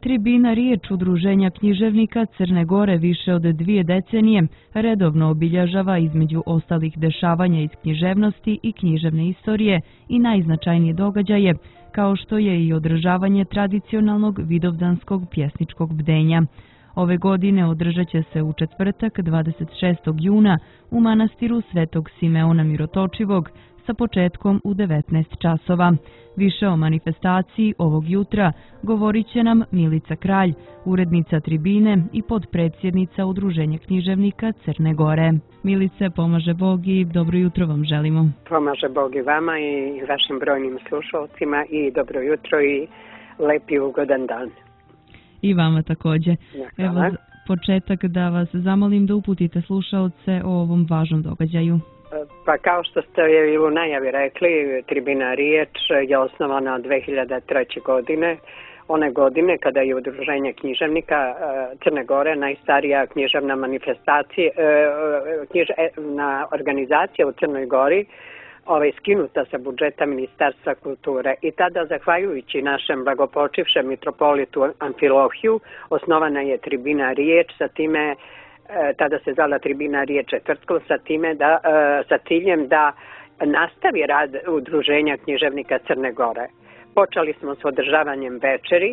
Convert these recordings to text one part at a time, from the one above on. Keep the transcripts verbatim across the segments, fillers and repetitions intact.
Tribina Riječ Udruženja književnika Crne Gore više od dvije decenije redovno obilježava između ostalih dešavanja iz književnosti i književne istorije i najznačajnije događaje, kao što je i održavanje tradicionalnog vidovdanskog pjesničkog bdenja. Ove godine održat će se u četvrtak dvadeset šestog juna u manastiru Svetog Simeona Mirotočivog sa početkom u devetnaest časova. Više o manifestaciji ovog jutra govorit će nam Milica Kralj, urednica Tribine i podpredsjednica Udruženja književnika Crne Gore. Milice, pomaže Bog i dobro jutro vam želimo. Pomaže Bog i vama i vašim brojnim slušalcima i dobro jutro i lep i ugodan dan. I vama također. Evo za početak da vas zamolim da uputite slušalce o ovom važnom događaju. Pa kao što ste i u najavi rekli, Tribina Riječ je osnovana dve hiljade treće. godine. One godine kada je Udruženje književnika Crne Gore, najstarija književna manifestacija, književna organizacija u Crnoj Gori, ovaj, skinuta sa budžeta Ministarstva kulture. I tada, zahvaljujući našem blagopočivšem mitropolitu Amfilohiju, osnovana je Tribina Riječ, sa time tada se zvala Tribina Riječ četvrtkom, sa time da, sa ciljem da nastavi rad Udruženja književnika Crne Gore. Počeli smo s održavanjem večeri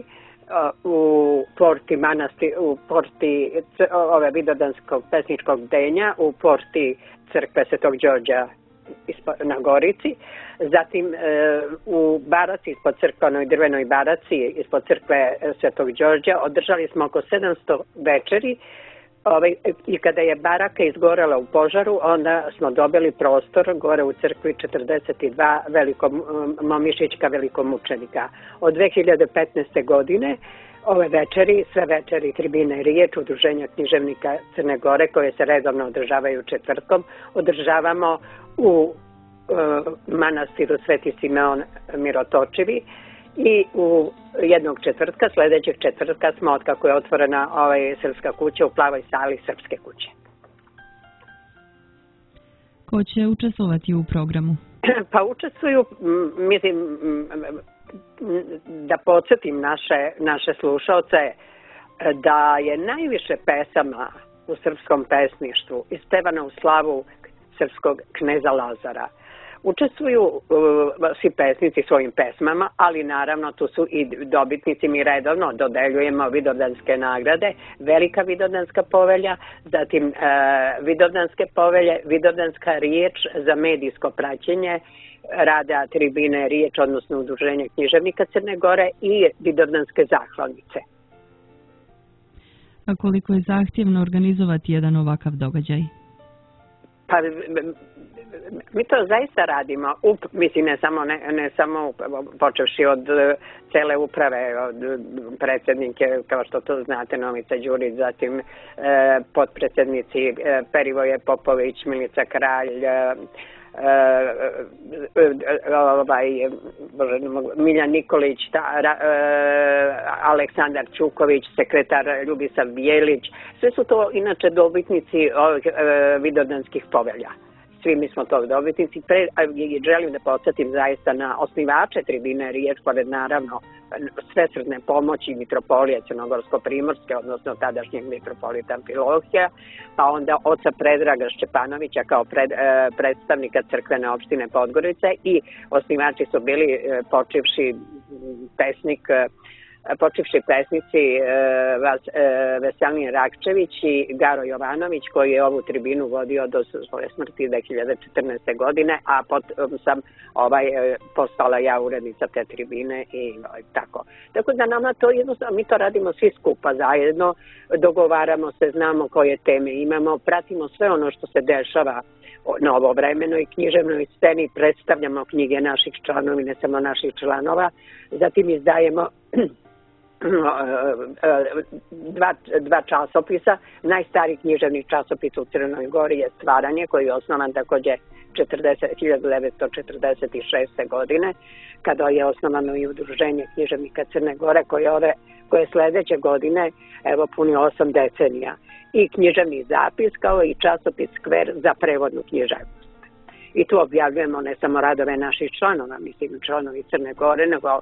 u porti manasti, u porti ove vidovdanskog pesničkog bdenja, u porti crkve Svetog Đorđa na Gorici, zatim u baraci, ispod crkvenoj drvenoj baraci, ispod crkve Svetog Đorđa, održali smo oko sedamsto večeri. Ovaj, i kada je baraka izgorela u požaru, onda smo dobili prostor gore u crkvi četrdeset dva veliko, momišićka velikomučenika. Od dve hiljade petnaeste. godine ove večeri, sve večeri Tribine Riječ Udruženja književnika Crne Gore, koje se redovno održavaju četvrtkom, održavamo u e, manastiru Sveti Simeon Mirotočivi. I u jednog četvrtka, sljedećeg četvrtka smo, od kako je otvorena ovaj srpska kuća, u plavoj sali Srpske kuće. Ko će učestvovati u programu? Pa učestvuju, mislim, da podsjetim naše, naše slušalce, da je najviše pesama u srpskom pesništvu ispevano u slavu srpskog kneza Lazara. Učestvuju uh, svi pesnici svojim pesmama, ali naravno tu su i dobitnici. Mi redovno dodeljujemo vidovdanske nagrade, Velika vidovdanska povelja, zatim uh, vidovdanske povelje, vidovdanska riječ za medijsko praćenje rada Tribine Riječ, odnosno Udruženja književnika Crne Gore, i vidovdanske zahvalnice. A koliko je zahtjevno organizovati jedan ovakav događaj? Pa mi to zaista radimo, Up, mislim ne samo, ne, ne samo počevši od cele uprave, od predsjednike, kao što to znate, Novica Đurić, zatim eh, potpredsjednici eh, Perivoje Popović, Milica Kralj, eh, eh, ovaj, Bože, Miljan Nikolić, ta, eh, Aleksandar Čuković, sekretar Ljubisav Bijelić, sve su to inače dobitnici ovih eh, vidovdanskih povelja. Svi mi smo tog dobitnici. Pre, želim da podsjetim zaista na osnivače Tribine Riječ, pored naravno svesrdne pomoći mitropolije Crnogorsko-Primorske, odnosno tadašnjeg mitropolita Amfilohija, pa onda oca Predraga Šćepanovića kao pred, eh, predstavnika crkvene opštine Podgorice, i osnivači su bili eh, počivši pesnik eh, počivši pesnici e, Vas, e, Veselin Rakčević i Garo Jovanović, koji je ovu tribinu vodio do svoje smrti dve hiljade četrnaeste. godine, a potom sam ovaj, e, postala ja urednica te tribine i ovaj, tako. Tako da nama to jednostavno, mi to radimo svi skupa zajedno, dogovaramo se, znamo koje teme imamo, pratimo sve ono što se dešava na ovovremenoj književnoj sceni, predstavljamo knjige naših članova i ne samo naših članova, zatim izdajemo Dva, dva časopisa. Najstariji književni časopis u Crnoj Gori je Stvaranje, koji je osnovan također hiljadu devetsto četrdeset šeste. godine, kada je osnovano i Udruženje književnika Crne Gore, koje, ove, koje sljedeće godine evo puni osam decenija. I književni zapis, kao i časopis Skver za prevodnu književnost. I tu objavljujemo ne samo radove naših članova, mislim članovi Crne Gore, nego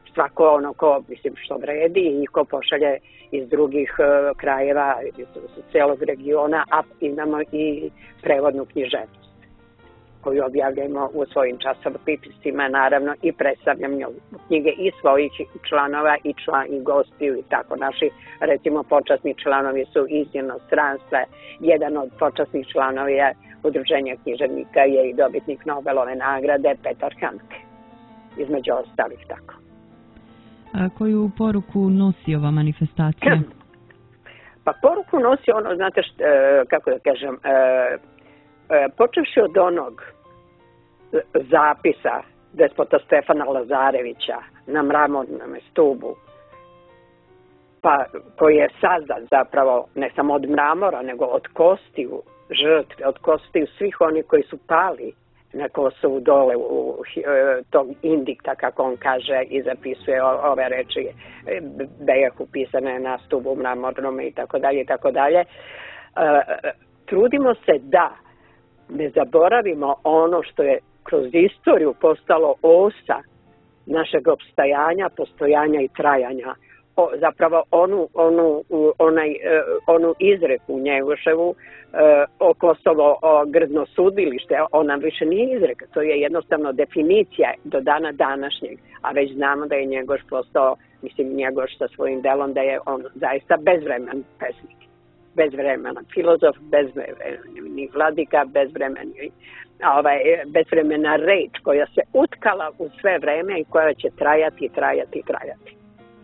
svako ono ko, mislim, što vredi i ko pošalje iz drugih uh, krajeva, iz celog regiona, a imamo i prevodnu književnost koju objavljamo u svojim časopisima, naravno, i predstavljamo knjige i svojih članova i, član, i gostiju i tako. Naši, recimo, počasni članovi su iz inostranstva. Jedan od počasnih članova je Udruženja književnika je i dobitnik Nobelove nagrade Petar Handke, između ostalih tako. A koju poruku nosi ova manifestacija? Pa poruku nosi ono, znate što, kako da kažem, počevši od onog zapisa despota Stefana Lazarevića na mramornom stubu, pa koji je sazdan zapravo ne samo od mramora, nego od kostiju žrtve, od kostiju svih onih koji su pali na Kosovu dole u tog indikta, kako on kaže, i zapisuje ove reči Bejahu pisane na stubu mramornom i tako dalje i tako dalje. Trudimo se da ne zaboravimo ono što je kroz istoriju postalo osa našeg opstajanja, postojanja i trajanja. O, zapravo onu, onu, onaj, onu izreku Njegoševu o Kosovo o grdno sudilište, ona više nije izreka, to je jednostavno definicija do dana današnjeg, a već znamo da je Njegoš postao, mislim Njegoš sa svojim delom, da je on zaista bezvremen pesnik. Bezvremena filozof, bezvremeni vladika, bezvremeni, ovaj, bezvremena reč koja se utkala u sve vreme i koja će trajati, trajati, trajati.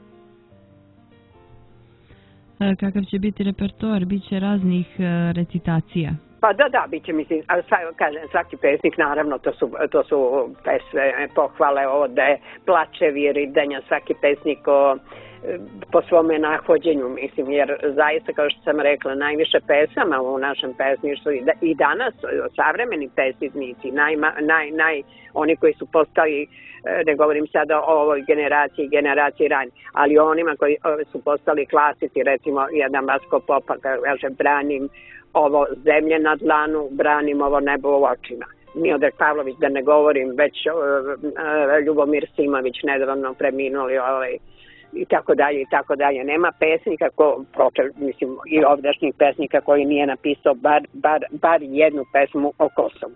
Kakav će biti repertoar? Biće raznih recitacija? Pa da, da, bit će, mislim, ali kažem, svaki pesnik, naravno, to su, to su pesme, pohvale, ode, plačevi, ridanja, svaki pesnik o, po svome nahođenju, mislim, jer zaista, kao što sam rekla, najviše pesama u našem pesništvu i, da, i danas savremeni pesnici, naj, naj, naj, oni koji su postali, ne govorim sada o ovoj generaciji, generaciji ranj, ali onima koji su postali klasici, recimo jedan Vasko Popa, kaže, branim ovo zemlje na dlanu, branim ovo nebo u očima. Miodrag Pavlović, da ne govorim, već uh, Ljubomir Simović, nedavno preminuli, ovaj, i tako dalje, i tako dalje. Nema pesnika, ko, proče, mislim, i ovdašnjih pesnika koji nije napisao bar, bar, bar jednu pesmu o Kosovu.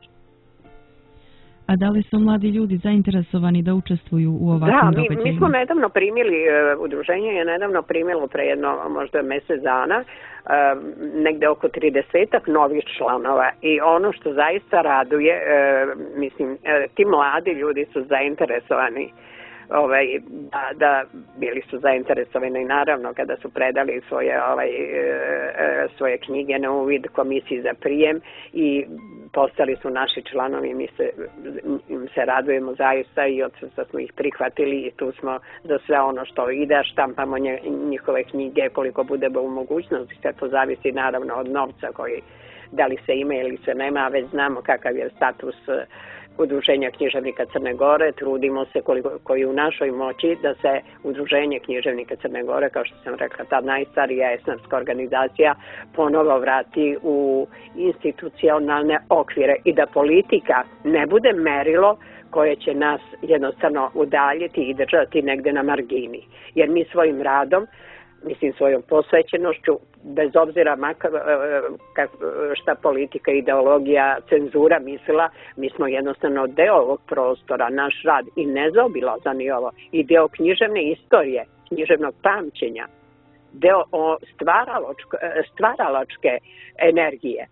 A da li su mladi ljudi zainteresovani da učestvuju u ovakvim događajima? Da, mi, mi smo nedavno primili, udruženje je nedavno primilo pre jedno možda mjesec dana, negde oko tridesetak novih članova i ono što zaista raduje, mislim, ti mladi ljudi su zainteresovani. Ovaj, da, da bili su zainteresovani naravno kada su predali svoje, ovaj, svoje knjige na uvid komisiji za prijem i postali su naši članovi, mi se, im se radujemo zaista i od što smo ih prihvatili i tu smo za sve ono što ide, štampamo njihove knjige koliko budemo u mogućnosti, sve to zavisi naravno od novca koji da li se ima ili se nema, a već znamo kakav je status Udruženja književnika Crne Gore, trudimo se koliko koji u našoj moći da se Udruženje književnika Crne Gore, kao što sam rekla, ta najstarija esnafska organizacija, ponovo vrati u institucionalne okvire i da politika ne bude merilo koje će nas jednostavno udaljiti i držati negde na margini. Jer mi svojim radom, mislim svojom posvećenošću, bez obzira makar, šta politika, ideologija, cenzura mislila, mi smo jednostavno deo ovog prostora, naš rad i nezaobilazan i ovo, i deo književne istorije, književnog pamćenja, deo stvaralačke energije.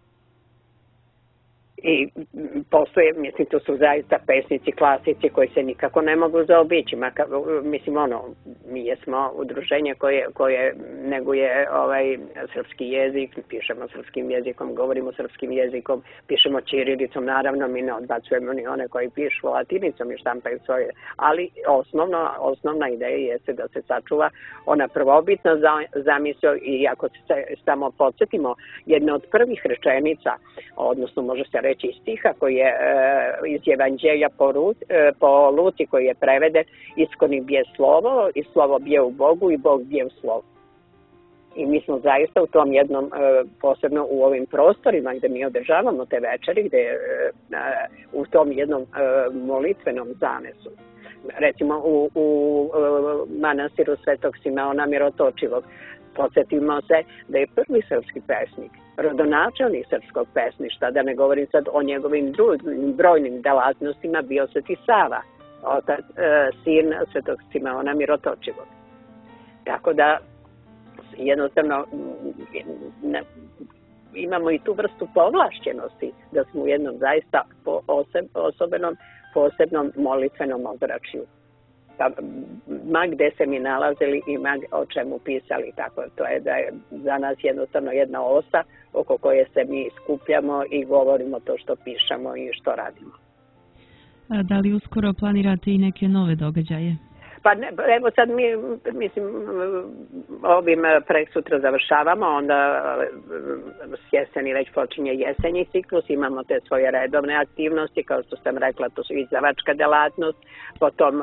I postoje, mislim, to su zaista pesnici, klasici koji se nikako ne mogu zaobići. Maka, mislim, ono, mi jesmo udruženje koje, koje neguje ovaj srpski jezik, pišemo srpskim jezikom, govorimo srpskim jezikom, pišemo ćirilicom, naravno mi ne odbacujemo ni one koji pišu latinicom i štampaju svoje. Ali osnovno, osnovna ideja jeste da se sačuva ona prvobitna zamisao i ako se samo podsjetimo, jedna od prvih rečenica, odnosno može se reći iz stiha koji je e, iz Evanđelja po, Ru, e, po Luci koji je preveden iskoni bje slovo i slovo bje u Bogu i Bog bje u slovu. I mi smo zaista u tom jednom, e, posebno u ovim prostorima gde mi održavamo te večeri, gde e, u tom jednom e, molitvenom zanesu recimo u, u, u manastiru Svetog Simeona Mirotočivog. Podsjetimo se da je prvi srpski pesnik, rodonačelnik srpskog pesništva, da ne govorim sad o njegovim drugim brojnim delatnostima, bio Sveti Sava, otac, e, sin Svetog Simeona Mirotočivog. Tako da jednostavno ne, imamo i tu vrstu povlašćenosti da smo u jednom zaista osobenom, posebnom molitvenom ozračju. Pa, ma gde se mi nalazili i ma o čemu pisali, tako to je da je za nas jednostavno jedna osa oko koje se mi skupljamo i govorimo to što pišemo i što radimo. A da li uskoro planirate i neke nove događaje? Pa ne, evo sad mi, mislim, ovim preksutra završavamo, onda s jeseni već počinje jesenji ciklus, imamo te svoje redovne aktivnosti, kao što sam rekla, to su izdavačka delatnost, potom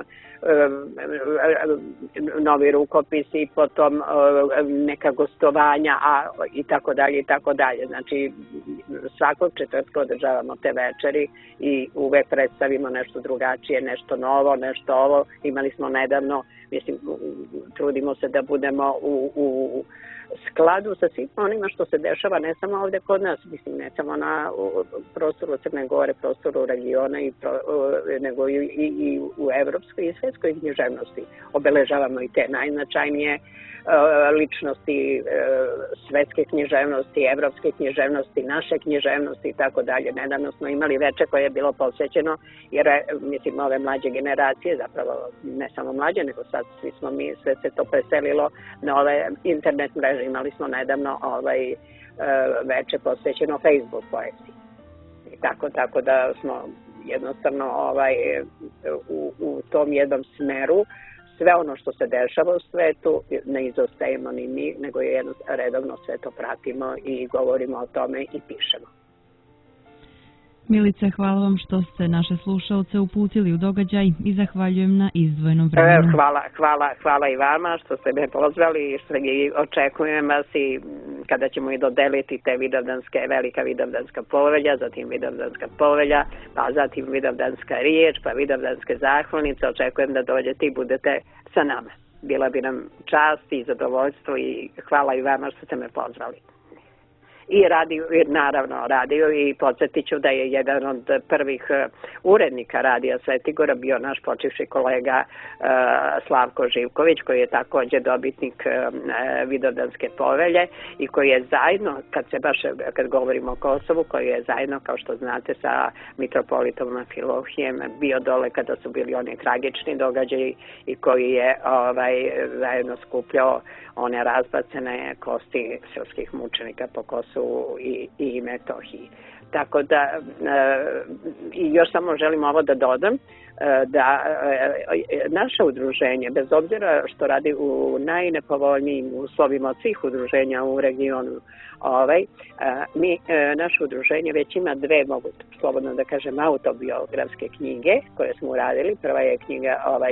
novi rukopisi, potom neka gostovanja, a i tako dalje i tako dalje. Znači, svakog četvrtka održavamo te večeri i uvek predstavimo nešto drugačije, nešto novo, nešto ovo. Imali smo nedavno, mislim, trudimo se da budemo u, u skladu sa svim onima što se dešava ne samo ovde kod nas, mislim, ne samo na prostoru Crne Gore, prostoru regiona, i pro, nego i, i, i u evropskoj i svetskoj književnosti. Obeležavamo i te najznačajnije ličnosti svetske književnosti, evropske književnosti, naše književnosti i tako dalje. Nedavno smo imali veče koje je bilo posvećeno, jer mislim ove mlađe generacije, zapravo ne samo mlađe, nego sad svi smo mi, sve se to preselilo na ove internet mreže. Imali smo nedavno ovaj veče posvećeno Facebook poeziji. I tako, tako da smo jednostavno ovaj, u, u tom jednom smeru. Sve ono što se dešava u svetu ne izostajemo ni mi, nego je jedno redovno sve to pratimo i govorimo o tome i pišemo. Milice, hvala vam što ste naše slušalce uputili u događaj i zahvaljujem na izdvojenom vremenu. Hvala, hvala, hvala i vama što ste me pozvali i što očekujem vas i kada ćemo i dodeliti te vidovdanske, velika vidovdanska povelja, zatim vidovdanska povelja, pa zatim vidovdanska riječ, pa vidovdanske zahvalnice. Očekujem da dođete i budete sa nama. Bila bi nam čast i zadovoljstvo i hvala i vama što ste me pozvali. I radio, naravno radio i podsjetit ću da je jedan od prvih urednika Radija Svetigora bio naš počivši kolega uh, Slavko Živković, koji je također dobitnik uh, vidovdanske povelje i koji je zajedno, kad se baš, kad govorimo o Kosovu, koji je zajedno, kao što znate, sa mitropolitom Filohijem bio dole kada su bili oni tragični događaji i koji je ovaj, zajedno skupljao one razbacene kosti srpskih mučenika po Kosovu i, i Metohiji. Tako da, e, i još samo želim ovo da dodam, e, da e, naše udruženje, bez obzira što radi u najnepovoljnijim uslovima od svih udruženja u regionu, ovaj, e, mi, e, naše udruženje već ima dve, mogu slobodno da kažem, autobiografske knjige koje smo uradili. Prva je knjiga ovaj,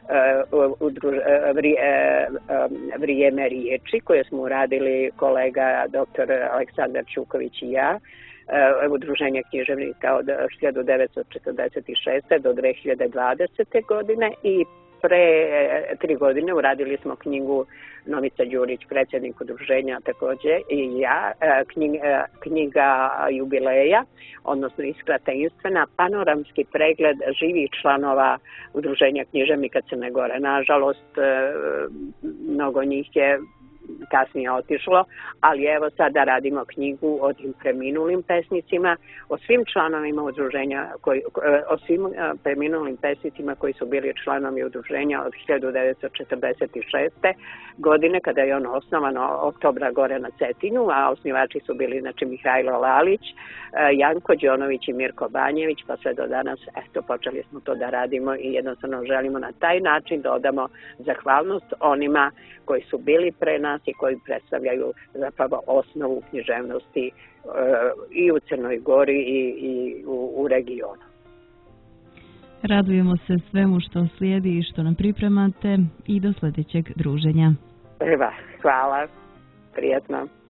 Vrijeme riječi, koje smo uradili kolega doktor Aleksandar Čuković i ja, udruženje književnika od hiljadu devetsto četrdeset šeste do dve hiljade dvadesete. godine i pre tri godine uradili smo knjigu Novica Đurić, predsjednik udruženja, također i ja, knjiga, knjiga jubileja, odnosno Iskra tajinstvena, panoramski pregled živih članova udruženja književnika Crne Gore. Nažalost, mnogo njih je kasnije otišlo, ali evo sada radimo knjigu o tim preminulim pesnicima, o svim članovima udruženja, koji, o svim preminulim pesnicima koji su bili članovi udruženja od hiljadu devetsto četrdeset šeste. godine, kada je ono osnovano oktobra gore na Cetinju, a osnivači su bili znači Mihajlo Lalić, Janko Đonović i Mirko Banjević, pa sve do danas, eto, počeli smo to da radimo i jednostavno želimo na taj način da odamo zahvalnost onima koji su bili pre nas i koji predstavljaju zapravo osnovu književnosti uh, i u Crnoj Gori i, i u, u regionu. Radujemo se svemu što slijedi i što nam pripremate i do sljedećeg druženja. Eva, hvala, prijetno.